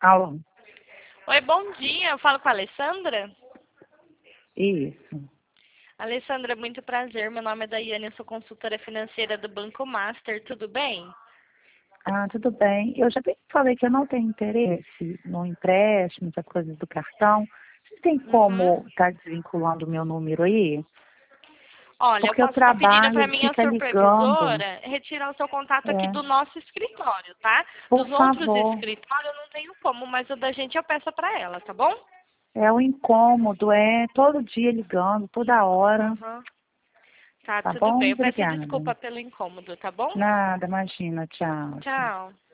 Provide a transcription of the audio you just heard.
Alô? Oi, bom dia. Eu falo com a Alessandra. Isso. Alessandra, muito prazer. Meu nome é Daiane, eu sou consultora financeira do Banco Master. Tudo bem? Ah, tudo bem. Eu já bem falei que eu não tenho interesse no empréstimo, essas coisas do cartão. Você tem Uhum. como estar desvinculando o meu número aí? Olha, eu Porque eu posso estar pedindo trabalho, para ele minha fica ligando. supervisora retirar o seu contato aqui É, do nosso escritório, tá? por Dos outros favor. escritórios eu não tenho como, mas o da gente eu peço para ela, tá bom? É o incômodo, é todo dia ligando, toda hora. Uhum. Tá, Tá tudo bom? bem. Eu peço Obrigada. desculpa pelo incômodo, tá bom? Nada, imagina. Tchau, tchau. Tchau.